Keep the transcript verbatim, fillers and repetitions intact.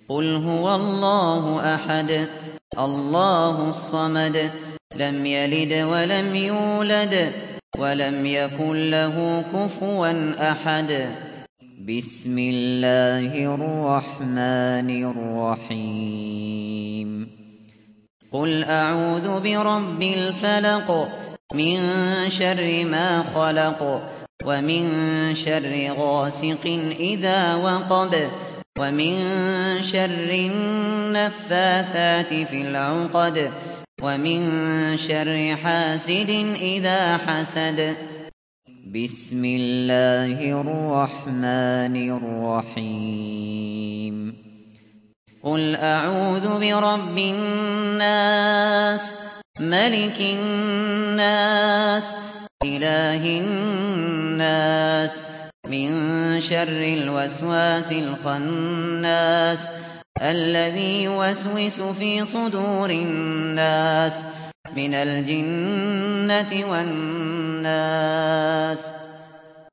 قل هو الله أحد الله الصمد لم يلد ولم يولد ولم يكن له كفوا أحد بسم الله الرحمن الرحيم قل أعوذ برب الفلق من شر ما خلق ومن شر غاسق إذا وقب ومن شر النفاثات في العقد ومن شر حاسد إذا حسد بسم الله الرحمن الرحيم قل أعوذ برب الناس ملك الناس إله الناس من شر الوسواس الخناس الذي يوسوس في صدور الناس من الجنة والناس